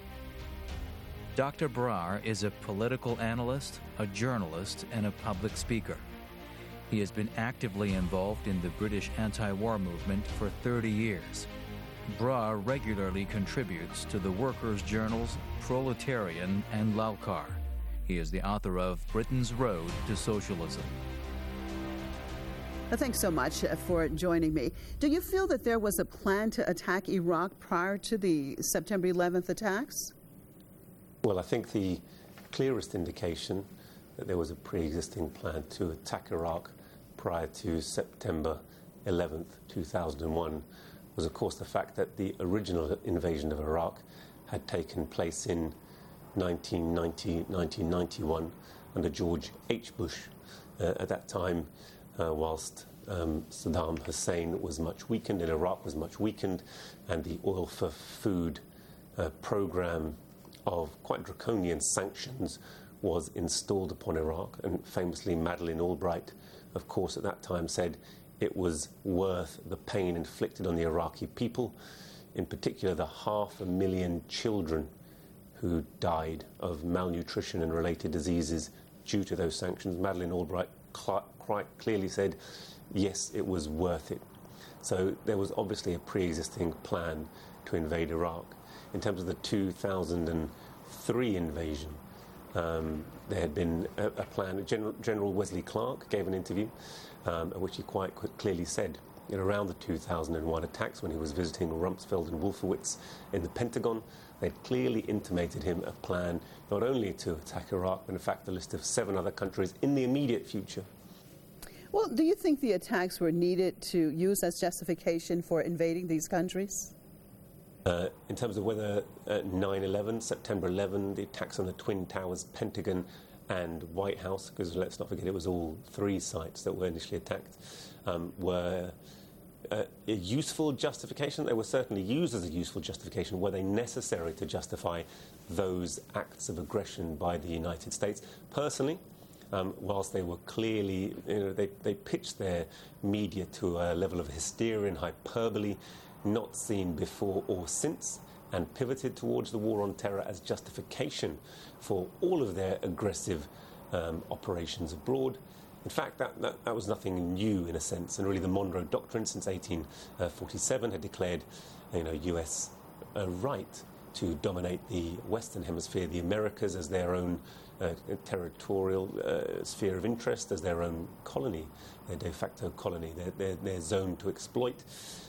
Doctor Brar is a political analyst, a journalist, and a public speaker. He has been actively involved in the British anti-war movement for thirty years. Brar regularly contributes to the workers' journals Proletarian and Laukar. He is the author of Britain's Road to Socialism. Well, thanks so much for joining me. Do you feel that there was a plan to attack Iraq prior to the September eleventh attacks? Well, I think the clearest indication that there was a pre-existing plan to attack Iraq prior to September eleventh, two thousand one was, of course, the fact that the original invasion of Iraq had taken place in nineteen ninety, nineteen ninety-one under George H. Bush. Uh, at that time, uh, whilst um, Saddam Hussein was much weakened and Iraq was much weakened, and the oil for food uh, program of quite draconian sanctions was installed upon Iraq. And famously, Madeleine Albright, of course, at that time said it was worth the pain inflicted on the Iraqi people, in particular the half a million children who died of malnutrition and related diseases due to those sanctions. Madeleine Albright cl- quite clearly said, yes, it was worth it. So there was obviously a pre-existing plan to invade Iraq. In terms of the two thousand three invasion, um, there had been a, a plan. General, General Wesley Clark gave an interview um, in which he quite clearly said that around the two thousand one attacks, when he was visiting Rumsfeld and Wolfowitz in the Pentagon, they'd clearly intimated him a plan not only to attack Iraq, but in fact a list of seven other countries in the immediate future. Well, do you think the attacks were needed to use as justification for invading these countries? Uh, in terms of whether uh, nine eleven, September eleventh, the attacks on the Twin Towers, Pentagon and White House, because let's not forget it was all three sites that were initially attacked, um, were uh, a useful justification. They were certainly used as a useful justification. Were they necessary to justify those acts of aggression by the United States? Personally, um, whilst they were clearly, you know, they, they pitched their media to a level of hysteria and hyperbole not seen before or since, and pivoted towards the war on terror as justification for all of their aggressive um, operations abroad. In fact, that, that, that was nothing new in a sense, and really the Monroe Doctrine since eighteen forty-seven had declared, you know, U S uh, right to dominate the Western Hemisphere, the Americas, as their own uh, territorial uh, sphere of interest, as their own colony, their de facto colony, their, their, their zone to exploit.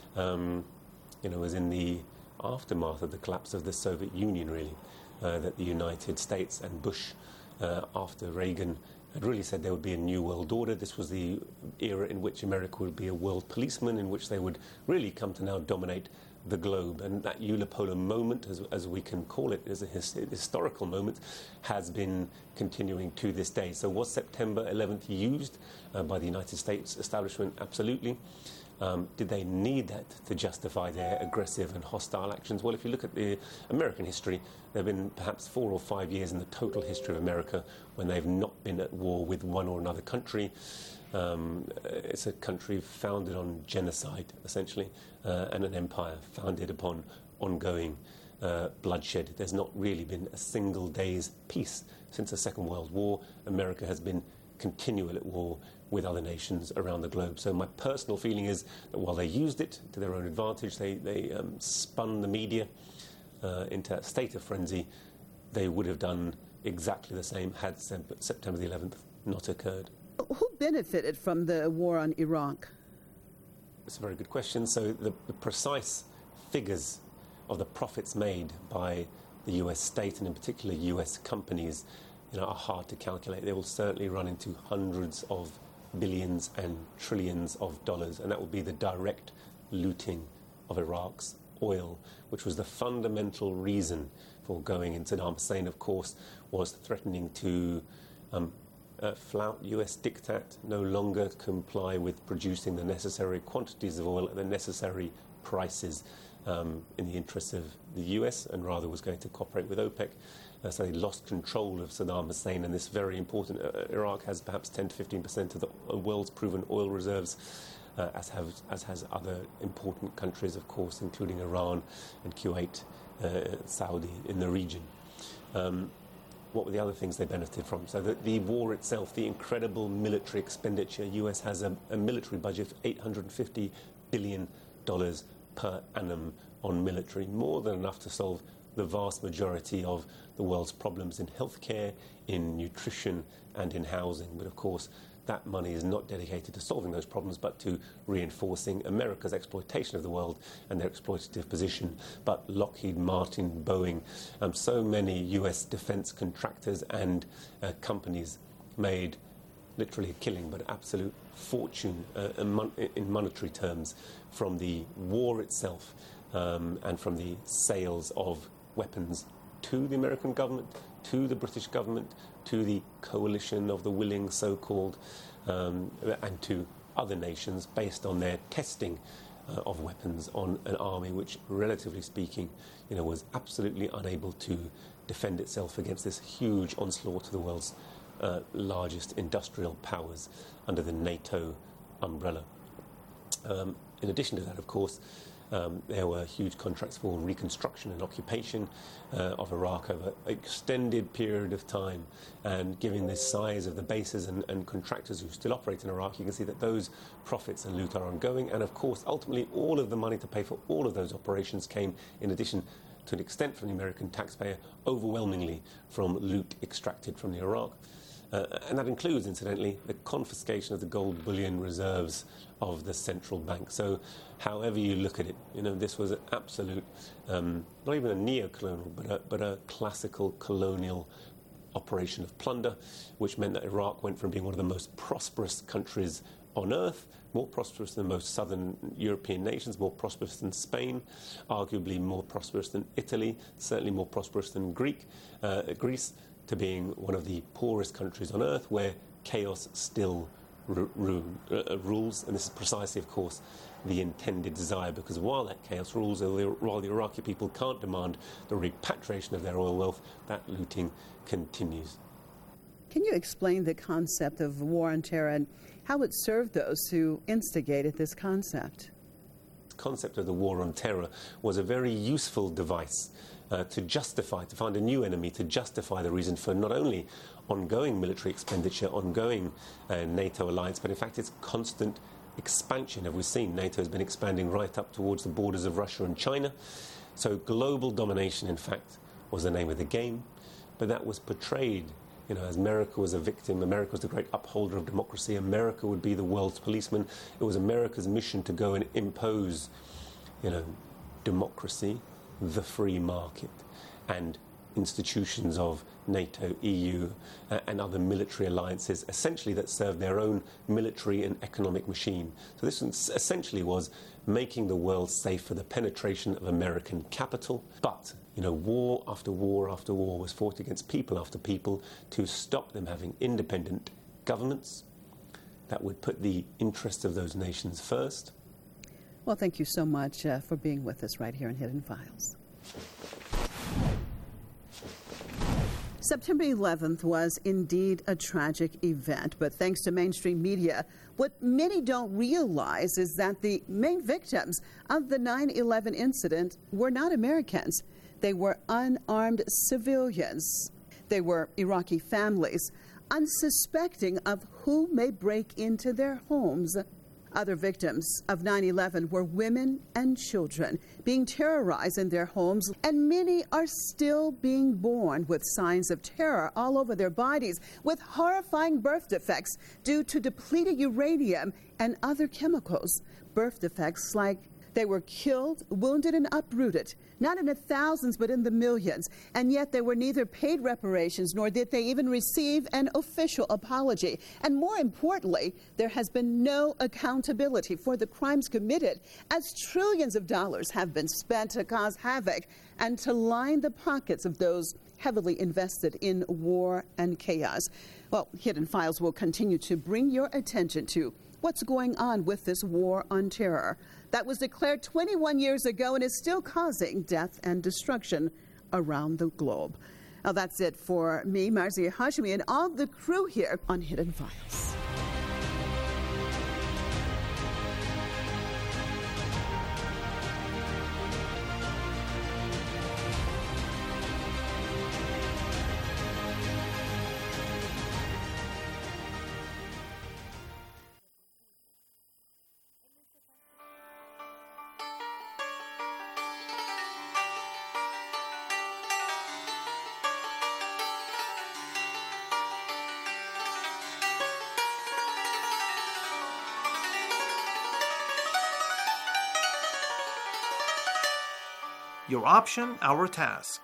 Um, you know, was in the aftermath of the collapse of the Soviet Union, really, uh, that the United States and Bush, uh, after Reagan had really said there would be a new world order. This was the era in which America would be a world policeman, in which they would really come to now dominate the globe. And that unipolar moment, as, as we can call it, as a his, historical moment, has been continuing to this day. So was September eleventh used uh, by the United States establishment? Absolutely. Um, did they need that to justify their aggressive and hostile actions? Well, if you look at the American history, there have been perhaps four or five years in the total history of America when they've not been at war with one or another country. Um, it's a country founded on genocide, essentially, uh, and an empire founded upon ongoing uh, bloodshed. There's not really been a single day's peace since the Second World War. America has been continual at war with other nations around the globe. So my personal feeling is that while they used it to their own advantage, they, they um, spun the media uh, into a state of frenzy, they would have done exactly the same had September the eleventh not occurred. Who benefited from the war on Iraq? It's a very good question. So the, the precise figures of the profits made by the U S state, and in particular U S companies, you know, are hard to calculate. They will certainly run into hundreds of billions and trillions of dollars, and that will be the direct looting of Iraq's oil, which was the fundamental reason for going in. Saddam Hussein, of course, was threatening to um, uh, flout U S diktat, no longer comply with producing the necessary quantities of oil at the necessary prices um, in the interests of the U S, and rather was going to cooperate with OPEC. Uh, so they lost control of Saddam Hussein, and this very important. Uh, Iraq has perhaps ten to fifteen percent of the world's proven oil reserves, uh, as have as has other important countries, of course, including Iran and Kuwait, uh, Saudi in the region. Um, what were the other things they benefited from? So the, the war itself, the incredible military expenditure. U S has a, a military budget of eight hundred fifty billion dollars per annum on military, more than enough to solve the vast majority of the world's problems in healthcare, in nutrition, and in housing. But of course, that money is not dedicated to solving those problems, but to reinforcing America's exploitation of the world and their exploitative position. But Lockheed Martin, Boeing, um, so many U S defense contractors and uh, companies made literally a killing, but absolute fortune uh, in monetary terms from the war itself um, and from the sales of weapons to the American government, to the British government, to the coalition of the willing, so-called, um, and to other nations based on their testing uh, of weapons on an army which, relatively speaking, you know, was absolutely unable to defend itself against this huge onslaught of the world's uh, largest industrial powers under the NATO umbrella. Um, in addition to that, of course, Um, there were huge contracts for reconstruction and occupation uh, of Iraq over an extended period of time. And given the size of the bases and, and contractors who still operate in Iraq, you can see that those profits and loot are ongoing. And of course, ultimately, all of the money to pay for all of those operations came, in addition to an extent from the American taxpayer, overwhelmingly from loot extracted from the Iraq. Uh, and that includes, incidentally, the confiscation of the gold bullion reserves of the central bank. So however you look at it, you know, this was an absolute, um, not even a neo-colonial, but a, but a classical colonial operation of plunder, which meant that Iraq went from being one of the most prosperous countries on earth, more prosperous than most southern European nations, more prosperous than Spain, arguably more prosperous than Italy, certainly more prosperous than Greek, uh, Greece, to being one of the poorest countries on earth where chaos still ru- ru- uh, rules. And this is precisely, of course, the intended desire, because while that chaos rules, while the Iraqi people can't demand the repatriation of their oil wealth, that looting continues. Can you explain the concept of war on terror and how it served those who instigated this concept? The concept of the war on terror was a very useful device Uh, to justify, to find a new enemy, to justify the reason for not only ongoing military expenditure, ongoing uh, NATO alliance, but in fact its constant expansion. As we've seen, NATO has been expanding right up towards the borders of Russia and China. So global domination, in fact, was the name of the game. But that was portrayed, you know, as America was a victim. America was the great upholder of democracy. America would be the world's policeman. It was America's mission to go and impose, you know, democracy, the free market, and institutions of NATO, E U, uh, and other military alliances, essentially that serve their own military and economic machine. So this essentially was making the world safe for the penetration of American capital. But, you know, war after war after war was fought against people after people to stop them having independent governments that would put the interests of those nations first. Well, thank you so much uh, for being with us right here in Hidden Files. September eleventh was indeed a tragic event, but thanks to mainstream media, what many don't realize is that the main victims of the nine eleven incident were not Americans. They were unarmed civilians. They were Iraqi families, unsuspecting of who may break into their homes. Other victims of nine eleven were women and children being terrorized in their homes, and many are still being born with signs of terror all over their bodies, with horrifying birth defects due to depleted uranium and other chemicals. Birth defects like they were killed, wounded, and uprooted, not in the thousands but in the millions, and yet they were neither paid reparations nor did they even receive an official apology. And more importantly, there has been no accountability for the crimes committed, as trillions of dollars have been spent to cause havoc and to line the pockets of those heavily invested in war and chaos. Well, Hidden Files will continue to bring your attention to what's going on with this war on terror that was declared twenty-one years ago and is still causing death and destruction around the globe. Now, that's it for me, Marzia Hashmi, and all the crew here on Hidden Files. Your option, our task.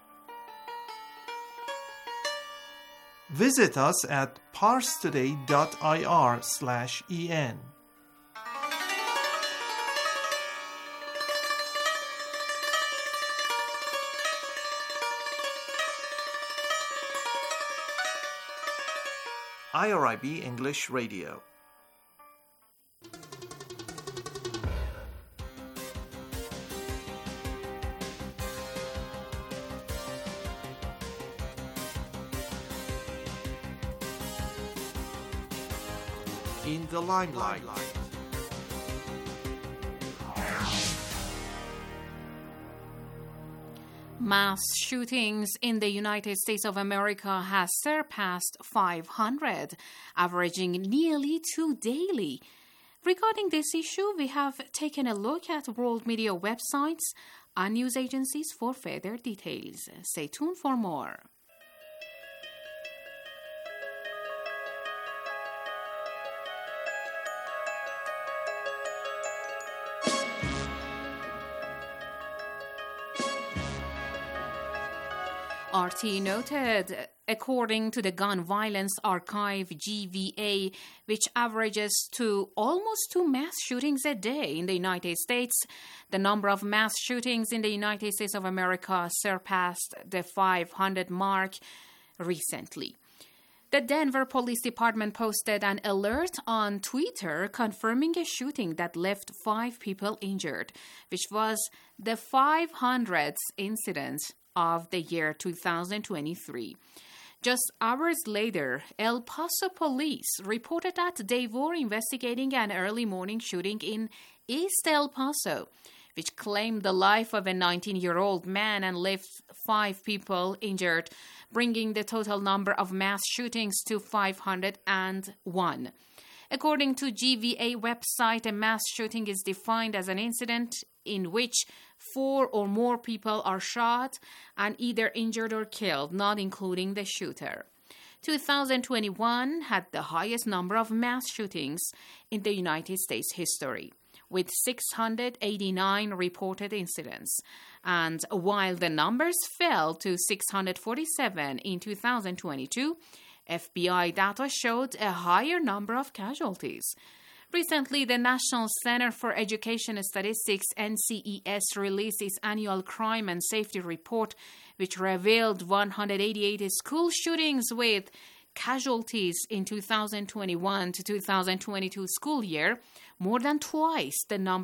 Visit us at parstoday.ir slash en. I R I B English Radio. In the limelight. Mass shootings in the United States of America has surpassed five hundred, averaging nearly two daily. Regarding this issue, we have taken a look at world media websites and news agencies for further details. Stay tuned for more. R T noted, according to the Gun Violence Archive, G V A, which averages to almost two mass shootings a day in the United States, the number of mass shootings in the United States of America surpassed the five hundred mark recently. The Denver Police Department posted an alert on Twitter confirming a shooting that left five people injured, which was the five hundredth incident of the year two thousand twenty-three. Just hours later, El Paso police reported that they were investigating an early morning shooting in East El Paso, which claimed the life of a nineteen-year-old man and left five people injured, bringing the total number of mass shootings to five hundred one. According to G V A website, a mass shooting is defined as an incident in which four or more people are shot and either injured or killed, not including the shooter. two thousand twenty-one had the highest number of mass shootings in the United States history. with six hundred eighty-nine reported incidents. And while the numbers fell to six hundred forty-seven in two thousand twenty-two, F B I data showed a higher number of casualties. Recently, the National Center for Education Statistics, N C E S, released its annual crime and safety report, which revealed one hundred eighty-eight school shootings with casualties in two thousand twenty-one to two thousand twenty-two school year, more than twice the number